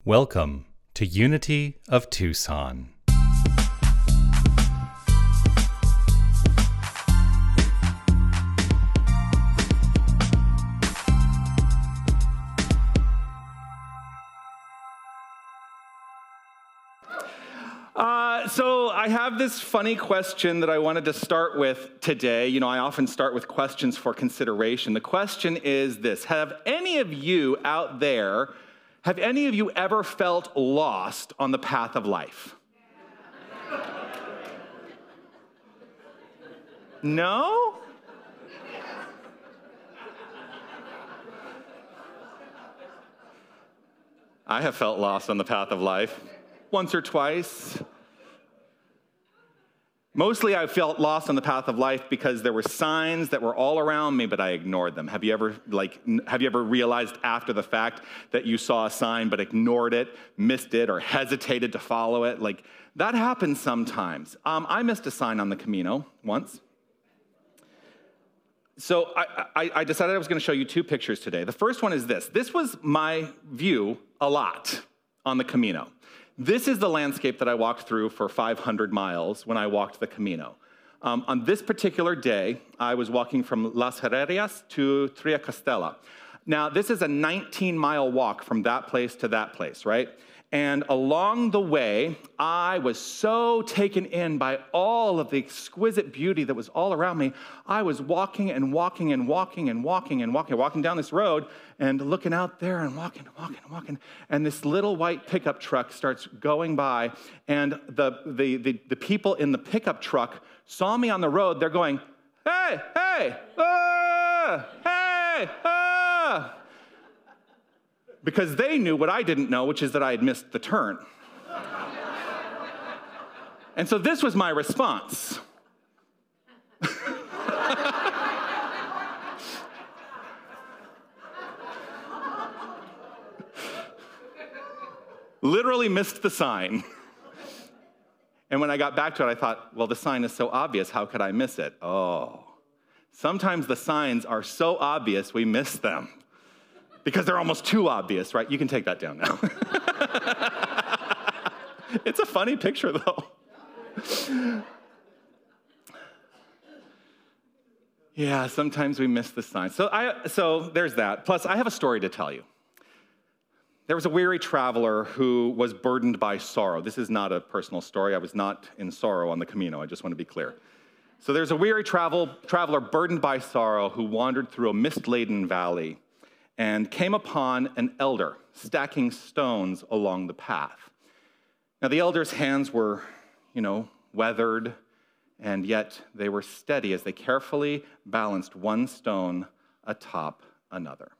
Welcome to Unity of Tucson. So I have this funny question that I wanted to start with today. You know, I often start with questions for consideration. The question is this: have any of you out there, have any of you ever felt lost on the path of life? No? I have felt lost on the path of life once or twice. Mostly I felt lost on the path of life because there were signs that were all around me, but I ignored them. Have you ever realized after the fact that you saw a sign but ignored it, missed it, or hesitated to follow it? Like, that happens sometimes. I missed a sign on the Camino once. So I decided I was going to show you two pictures today. The first one is this. This was my view a lot on the Camino. This is the landscape that I walked through for 500 miles when I walked the Camino. On this particular day, I was walking from Las Herrerias to Triacastela. Now, this is a 19-mile walk from that place to that place, right? And along the way, I was so taken in by all of the exquisite beauty that was all around me. I was walking and walking and walking and walking and walking down this road and looking out there and walking and walking and walking. And this little white pickup truck starts going by, and the people in the pickup truck saw me on the road. They're going, "Hey, hey, hey, because they knew what I didn't know, which is that I had missed the turn. And so this was my response. Literally missed the sign. And when I got back to it, I thought, well, the sign is so obvious, how could I miss it? Oh, sometimes the signs are so obvious we miss them. Because they're almost too obvious, right? You can take that down now. It's a funny picture, though. Yeah, sometimes we miss the signs. So there's that. Plus, I have a story to tell you. There was a weary traveler who was burdened by sorrow. This is not a personal story. I was not in sorrow on the Camino. I just want to be clear. So there's a weary traveler burdened by sorrow who wandered through a mist-laden valley and came upon an elder stacking stones along the path. Now, the elder's hands were, weathered, and yet they were steady as they carefully balanced one stone atop another.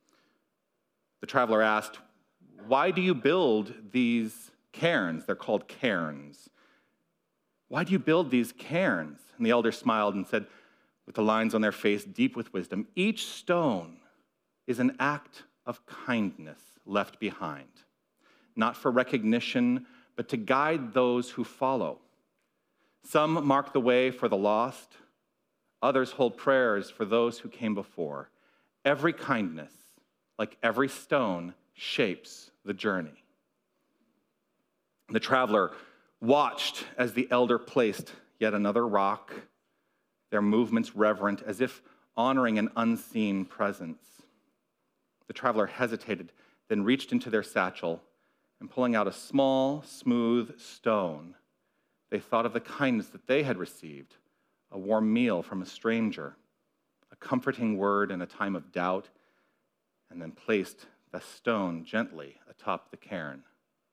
The traveler asked, "Why do you build these cairns?" They're called cairns. "Why do you build these cairns?" And the elder smiled and said, with the lines on their face deep with wisdom, "Each stone is an act of kindness left behind, not for recognition, but to guide those who follow. Some mark the way for the lost, others hold prayers for those who came before. Every kindness, like every stone, shapes the journey." The traveler watched as the elder placed yet another rock, their movements reverent, as if honoring an unseen presence. The traveler hesitated, then reached into their satchel, and pulling out a small, smooth stone, they thought of the kindness that they had received, a warm meal from a stranger, a comforting word in a time of doubt, and then placed the stone gently atop the cairn.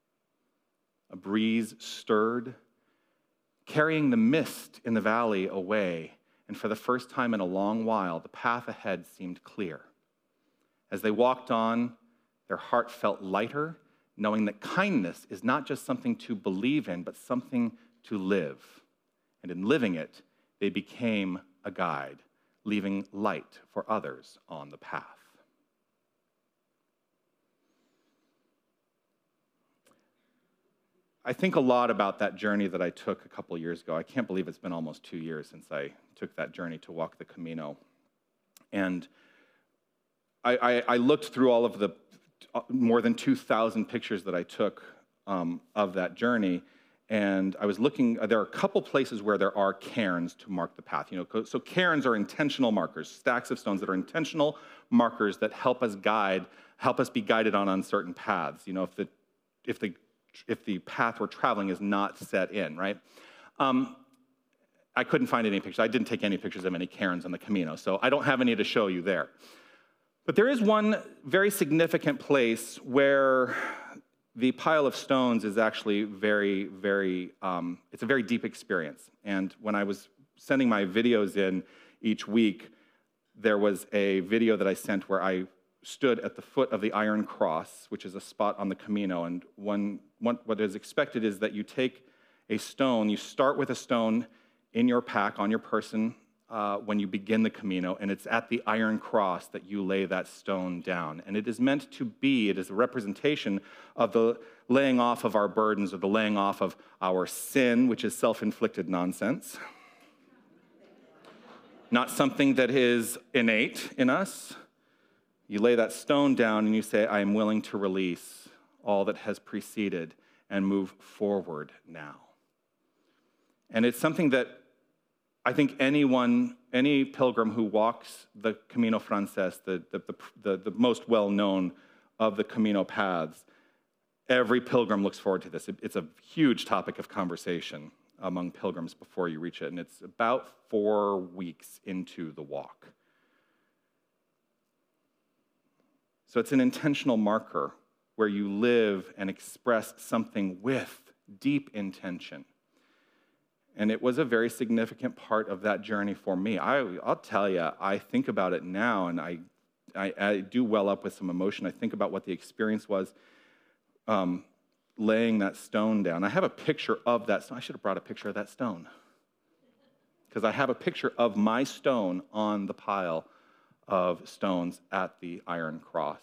A breeze stirred, carrying the mist in the valley away, and for the first time in a long while, the path ahead seemed clear. As they walked on, their heart felt lighter, knowing that kindness is not just something to believe in, but something to live. And in living it, they became a guide, leaving light for others on the path. I think a lot about that journey that I took a couple years ago. I can't believe it's been almost 2 years since I took that journey to walk the Camino. And I looked through all of the more than 2,000 pictures that I took of that journey. And I was looking, there are a couple places where there are cairns to mark the path. So cairns are intentional markers, stacks of stones that are intentional markers that help us be guided on uncertain paths. If the path we're traveling is not set in, right? I couldn't find any pictures. I didn't take any pictures of any cairns on the Camino, so I don't have any to show you there. But there is one very significant place where the pile of stones is actually very, very, it's a very deep experience. And when I was sending my videos in each week, there was a video that I sent where I stood at the foot of the Iron Cross, which is a spot on the Camino. And what is expected is that you take a stone, you start with a stone in your pack, on your person, when you begin the Camino, and it's at the Iron Cross that you lay that stone down. And it is meant to be, it is a representation of the laying off of our burdens, or the laying off of our sin, which is self-inflicted nonsense. Not something that is innate in us. You lay that stone down and you say, I am willing to release all that has preceded and move forward now. And it's something that I think any pilgrim who walks the Camino Frances, the most well-known of the Camino paths, every pilgrim looks forward to this. It's a huge topic of conversation among pilgrims before you reach it, and it's about 4 weeks into the walk. So it's an intentional marker where you live and express something with deep intention. And it was a very significant part of that journey for me. I'll tell you, I think about it now, and I do well up with some emotion. I think about what the experience was laying that stone down. I have a picture of that stone. I should have brought a picture of that stone, because I have a picture of my stone on the pile of stones at the Iron Cross.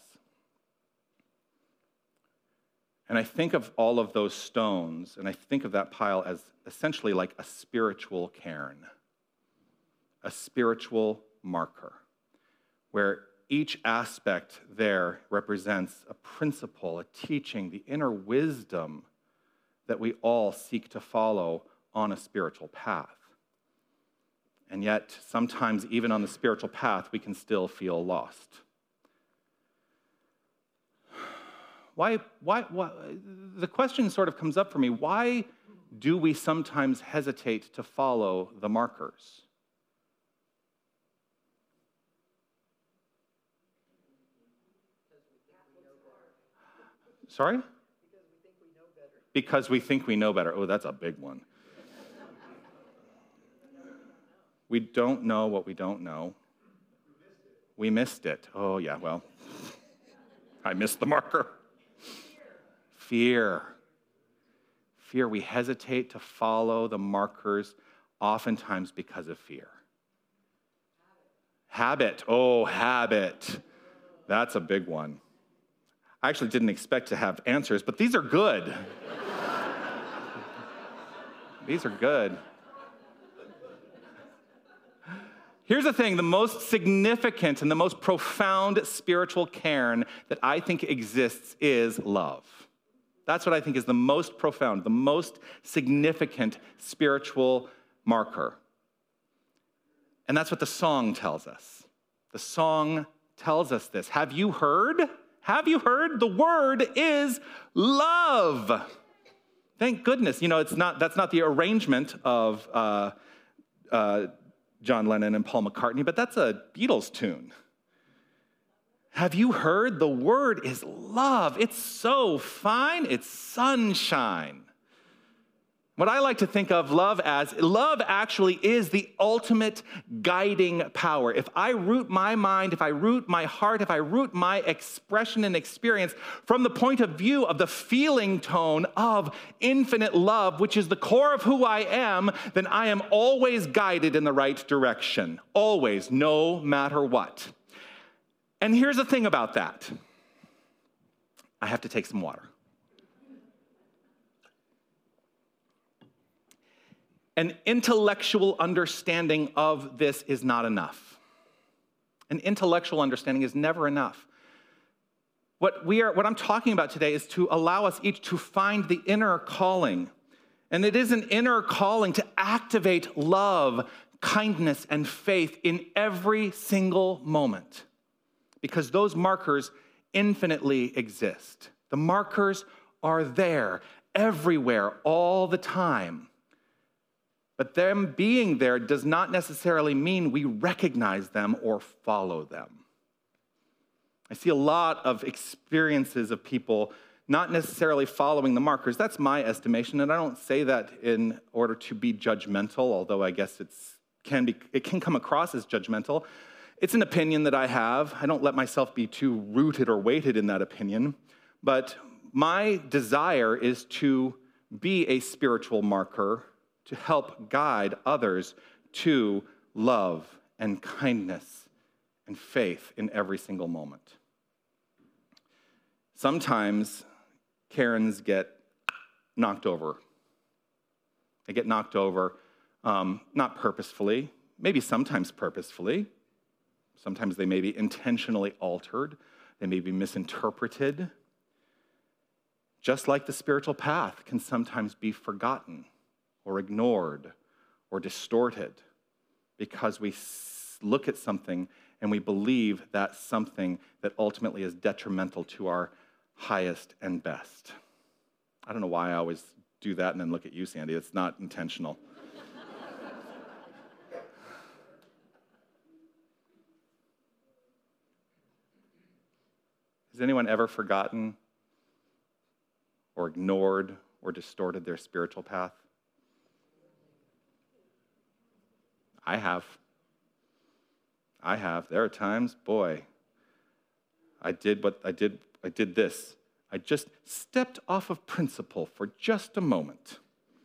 And I think of all of those stones, and I think of that pile as essentially like a spiritual cairn, a spiritual marker, where each aspect there represents a principle, a teaching, the inner wisdom that we all seek to follow on a spiritual path. And yet, sometimes even on the spiritual path, we can still feel lost. Why, the question sort of comes up for me, why do we sometimes hesitate to follow the markers? Sorry? Because we think we know better. Oh, that's a big one. We don't know what we don't know. We missed it. Oh, yeah, well, I missed the marker. Fear. We hesitate to follow the markers oftentimes because of fear. Habit. Oh, habit. That's a big one. I actually didn't expect to have answers, but these are good. These are good. Here's the thing, the most significant and the most profound spiritual cairn that I think exists is love. That's what I think is the most profound, the most significant spiritual marker. And that's what the song tells us. The song tells us this. Have you heard? Have you heard? The word is love. Thank goodness. That's not the arrangement of John Lennon and Paul McCartney, but that's a Beatles tune. Have you heard? The word is love. It's so fine. It's sunshine. What I like to think of love as, love actually is the ultimate guiding power. If I root my mind, if I root my heart, if I root my expression and experience from the point of view of the feeling tone of infinite love, which is the core of who I am, then I am always guided in the right direction. Always, no matter what. And here's the thing about that. I have to take some water. An intellectual understanding of this is not enough. An intellectual understanding is never enough. What I'm talking about today is to allow us each to find the inner calling. And it is an inner calling to activate love, kindness, and faith in every single moment, because those markers infinitely exist. The markers are there everywhere all the time. But them being there does not necessarily mean we recognize them or follow them. I see a lot of experiences of people not necessarily following the markers. That's my estimation, and I don't say that in order to be judgmental, although I guess it can come across as judgmental. It's an opinion that I have. I don't let myself be too rooted or weighted in that opinion, but my desire is to be a spiritual marker to help guide others to love and kindness and faith in every single moment. Sometimes Karens get knocked over. They get knocked over, not purposefully, maybe sometimes purposefully. Sometimes they may be intentionally altered. They may be misinterpreted. Just like the spiritual path can sometimes be forgotten or ignored or distorted because we look at something and we believe that's something that ultimately is detrimental to our highest and best. I don't know why I always do that and then look at you, Sandy. It's not intentional. Has anyone ever forgotten or ignored or distorted their spiritual path? I have. There are times, boy, I did this. I just stepped off of principle for just a moment.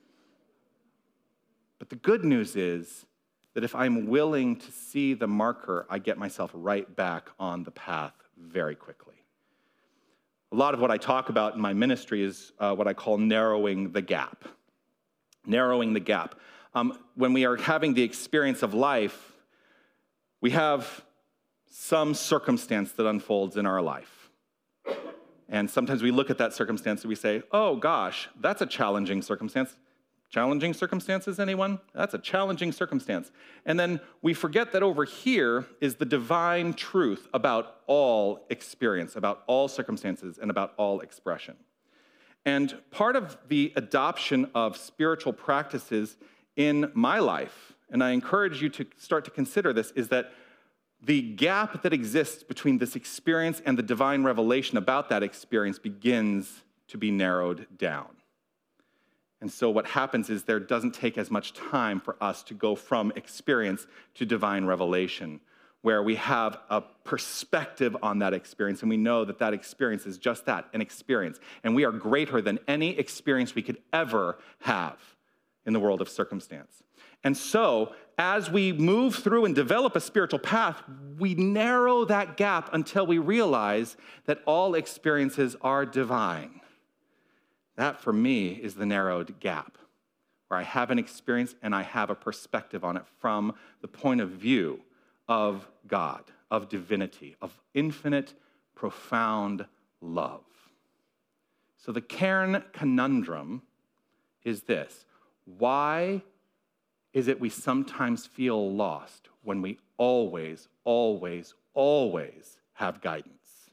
But the good news is that if I'm willing to see the marker, I get myself right back on the path very quickly. A lot of what I talk about in my ministry is what I call narrowing the gap. Narrowing the gap. When we are having the experience of life, we have some circumstance that unfolds in our life. And sometimes we look at that circumstance and we say, oh gosh, that's a challenging circumstance. Challenging circumstances, anyone? That's a challenging circumstance. And then we forget that over here is the divine truth about all experience, about all circumstances, and about all expression. And part of the adoption of spiritual practices in my life, and I encourage you to start to consider this, is that the gap that exists between this experience and the divine revelation about that experience begins to be narrowed down. And so what happens is there doesn't take as much time for us to go from experience to divine revelation, where we have a perspective on that experience, and we know that that experience is just that, an experience. And we are greater than any experience we could ever have in the world of circumstance. And so, as we move through and develop a spiritual path, we narrow that gap until we realize that all experiences are divine. That, for me, is the narrowed gap, where I have an experience and I have a perspective on it from the point of view of God, of divinity, of infinite, profound love. So the Karen conundrum is this: why is it we sometimes feel lost when we always, always, always have guidance?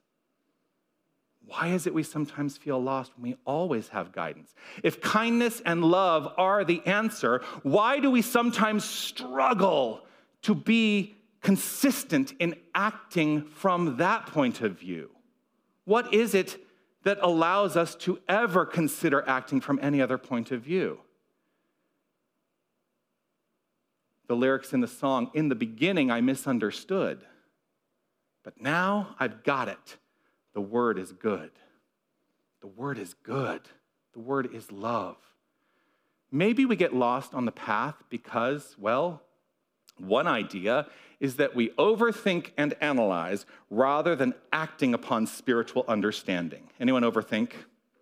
Why is it we sometimes feel lost when we always have guidance? If kindness and love are the answer, why do we sometimes struggle to be consistent in acting from that point of view? What is it that allows us to ever consider acting from any other point of view? The lyrics in the song, in the beginning I misunderstood, but now I've got it. The word is good. The word is good. The word is love. Maybe we get lost on the path because, well, one idea is that we overthink and analyze rather than acting upon spiritual understanding. Anyone overthink?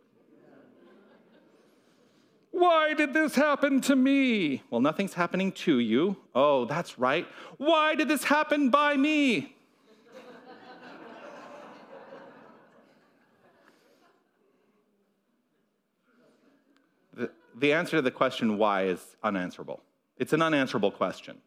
Why did this happen to me? Well, nothing's happening to you. Oh, that's right. Why did this happen by me? the answer to the question why is unanswerable. It's an unanswerable question.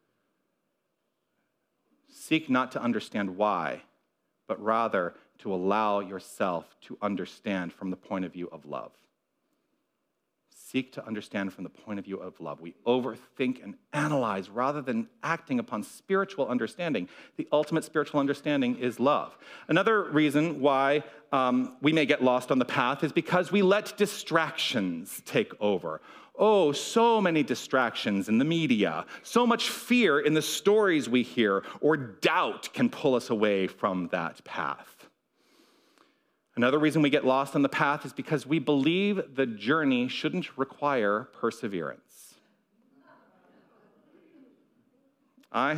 Seek not to understand why, but rather to allow yourself to understand from the point of view of love. Seek to understand from the point of view of love. We overthink and analyze rather than acting upon spiritual understanding. The ultimate spiritual understanding is love. Another reason why we may get lost on the path is because we let distractions take over. Oh, so many distractions in the media, so much fear in the stories we hear, or doubt can pull us away from that path. Another reason we get lost on the path is because we believe the journey shouldn't require perseverance. I've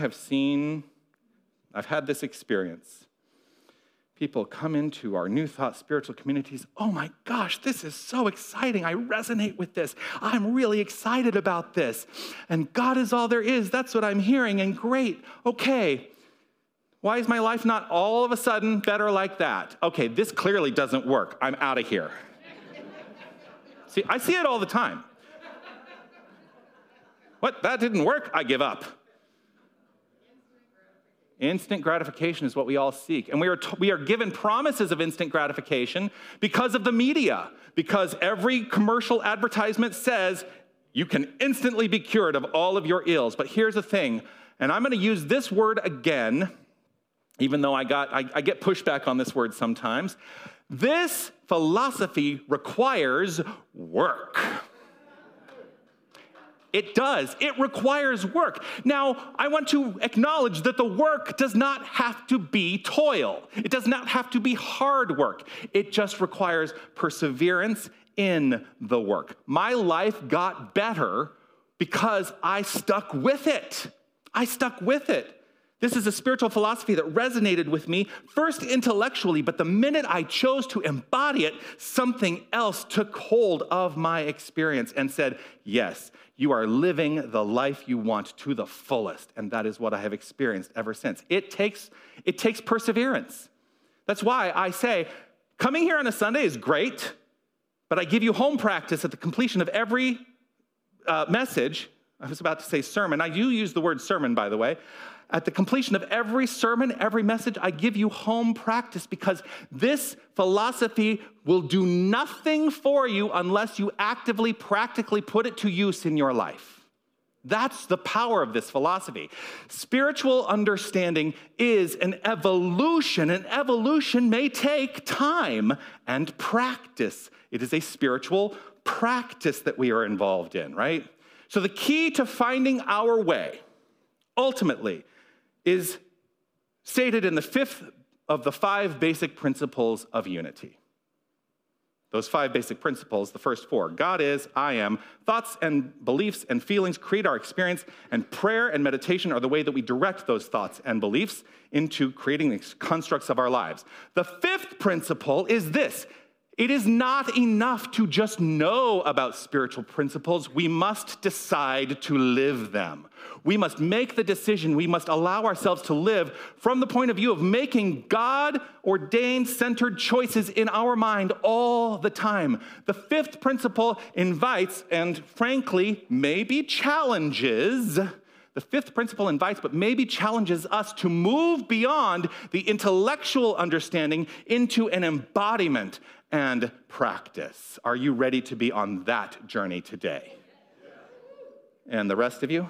had this experience. People come into our New Thought spiritual communities. Oh my gosh, this is so exciting. I resonate with this. I'm really excited about this. And God is all there is. That's what I'm hearing. And great. Okay. Why is my life not all of a sudden better like that? Okay, this clearly doesn't work. I'm out of here. See, I see it all the time. What? That didn't work? I give up. Instant gratification is what we all seek. And we are given promises of instant gratification because of the media, because every commercial advertisement says you can instantly be cured of all of your ills. But here's the thing, and I'm going to use this word again, even though I get pushback on this word sometimes. This philosophy requires work. It does. It requires work. Now, I want to acknowledge that the work does not have to be toil. It does not have to be hard work. It just requires perseverance in the work. My life got better because I stuck with it. I stuck with it. This is a spiritual philosophy that resonated with me, first intellectually, but the minute I chose to embody it, something else took hold of my experience and said, yes, you are living the life you want to the fullest. And that is what I have experienced ever since. It takes perseverance. That's why I say, coming here on a Sunday is great, but I give you home practice at the completion of every message. I was about to say sermon. I do use the word sermon, by the way. At the completion of every sermon, every message, I give you home practice because this philosophy will do nothing for you unless you actively, practically put it to use in your life. That's the power of this philosophy. Spiritual understanding is an evolution, and evolution may take time and practice. It is a spiritual practice that we are involved in, right? So the key to finding our way, ultimately, is stated in the fifth of the 5 basic principles of unity. Those 5 basic principles, the first 4, God is, I am, thoughts and beliefs and feelings create our experience, and prayer and meditation are the way that we direct those thoughts and beliefs into creating the constructs of our lives. The 5th principle is this: it is not enough to just know about spiritual principles. We must decide to live them. We must make the decision. We must allow ourselves to live from the point of view of making God-ordained, centered choices in our mind all the time. The 5th principle invites and, frankly, maybe challenges. The 5th principle invites, but maybe challenges us to move beyond the intellectual understanding into an embodiment and practice. Are you ready to be on that journey today? And the rest of you?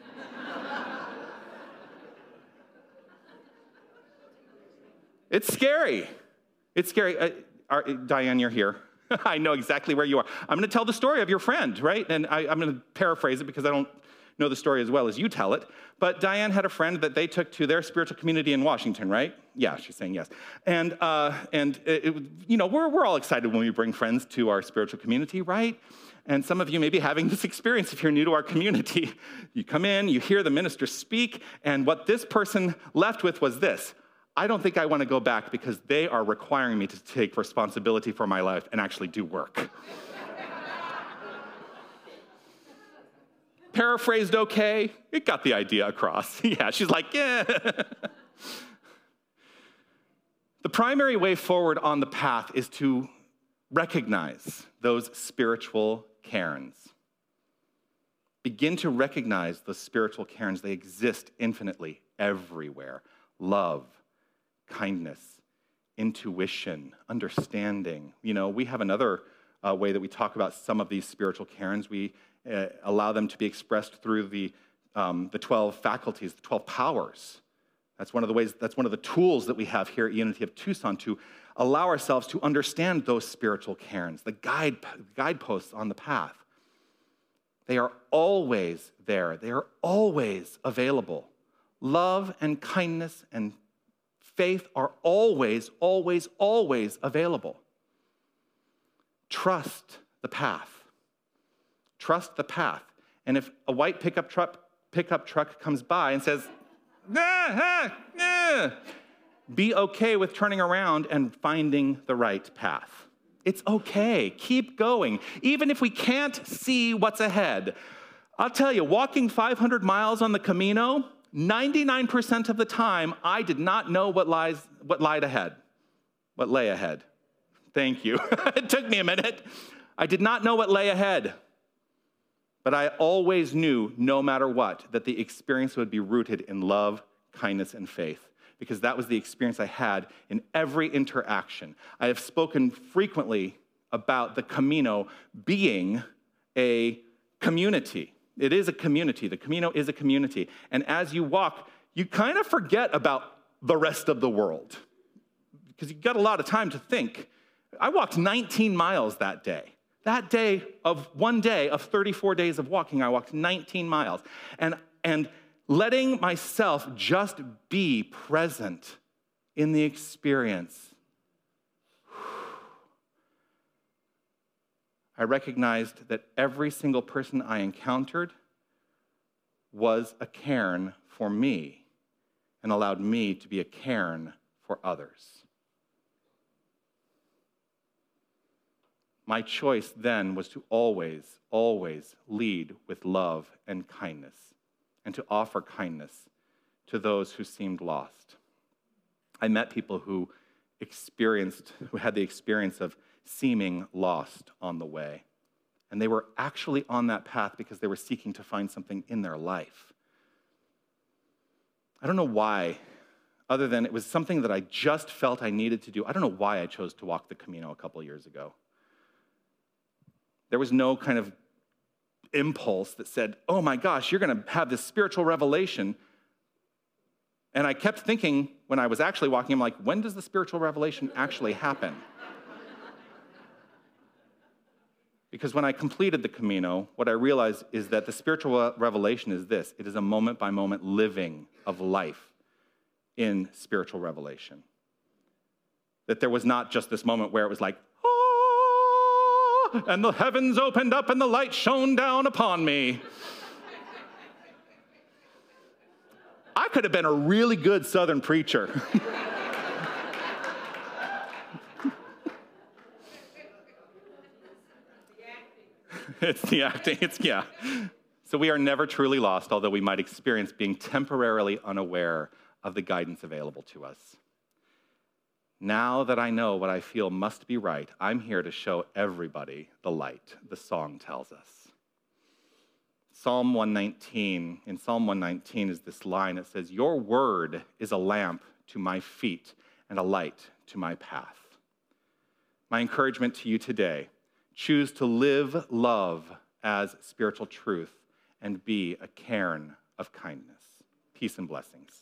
It's scary. It's scary. Diane, you're here. I know exactly where you are. I'm going to tell the story of your friend, right? And I'm going to paraphrase it because I don't know the story as well as you tell it. But Diane had a friend that they took to their spiritual community in Washington, right? Yeah, she's saying yes. And we're all excited when we bring friends to our spiritual community, right? And some of you may be having this experience if you're new to our community. You come in, you hear the minister speak, and what this person left with was this: I don't think I want to go back because they are requiring me to take responsibility for my life and actually do work. Paraphrased okay? It got the idea across. Yeah, she's like, yeah. The primary way forward on the path is to recognize those spiritual cairns. Begin to recognize the spiritual cairns. They exist infinitely everywhere. Love, kindness, intuition, understanding. We have another way that we talk about some of these spiritual cairns. We allow them to be expressed through the 12 faculties, the 12 powers. That's one of the tools that we have here at Unity of Tucson to allow ourselves to understand those spiritual cairns, the guideposts on the path. They are always there. They are always available. Love and kindness and faith are always, always, always available. Trust the path. Trust the path. And if a white pickup truck comes by and says, be okay with turning around and finding the right path. It's okay. Keep going. Even if we can't see what's ahead. I'll tell you, walking 500 miles on the Camino, 99% of the time, I did not know what lay ahead. Thank you. It took me a minute. I did not know what lay ahead. But I always knew, no matter what, that the experience would be rooted in love, kindness, and faith, because that was the experience I had in every interaction. I have spoken frequently about the Camino being a community. It is a community. The Camino is a community. And as you walk, you kind of forget about the rest of the world because you've got a lot of time to think. I walked 19 miles that day. That day of 34 days of walking, I walked 19 miles. And letting myself just be present in the experience. I recognized that every single person I encountered was a cairn for me and allowed me to be a cairn for others. My choice then was to always, always lead with love and kindness, and to offer kindness to those who seemed lost. I met people who had the experience of seeming lost on the way. And they were actually on that path because they were seeking to find something in their life. I don't know why, other than it was something that I just felt I needed to do. I don't know why I chose to walk the Camino a couple years ago. There was no kind of impulse that said, oh my gosh, you're going to have this spiritual revelation. And I kept thinking when I was actually walking, I'm like, when does the spiritual revelation actually happen? Because when I completed the Camino, what I realized is that the spiritual revelation is this. It is a moment-by-moment living of life in spiritual revelation. That there was not just this moment where it was like, ah, and the heavens opened up and the light shone down upon me. I could have been a really good Southern preacher. It's the acting, yeah. So we are never truly lost, although we might experience being temporarily unaware of the guidance available to us. Now that I know what I feel must be right, I'm here to show everybody the light, the song tells us. Psalm 119 is this line. It says, your word is a lamp to my feet and a light to my path. My encouragement to you today, choose to live love as spiritual truth and be a cairn of kindness. Peace and blessings.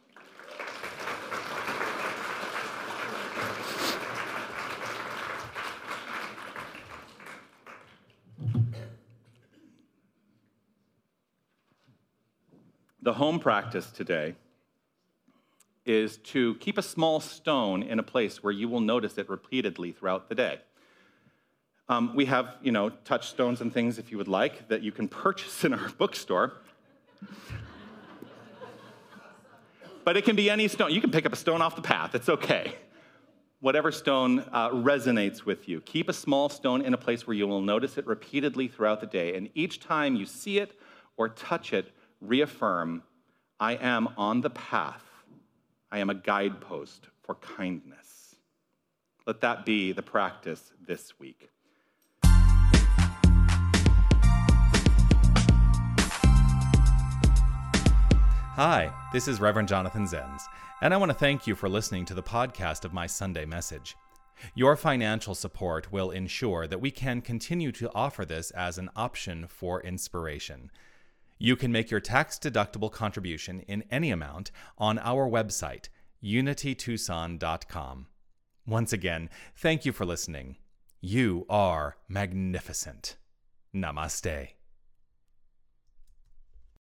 The home practice today is to keep a small stone in a place where you will notice it repeatedly throughout the day. We have, touchstones and things, if you would like, that you can purchase in our bookstore. But it can be any stone. You can pick up a stone off the path. It's okay. Whatever stone resonates with you. Keep a small stone in a place where you will notice it repeatedly throughout the day. And each time you see it or touch it, reaffirm, I am on the path. I am a guidepost for kindness. Let that be the practice this week. Hi, this is Reverend Jonathan Zenz, and I want to thank you for listening to the podcast of my Sunday message. Your financial support will ensure that we can continue to offer this as an option for inspiration. You can make your tax-deductible contribution in any amount on our website, unitytucson.com. Once again, thank you for listening. You are magnificent. Namaste.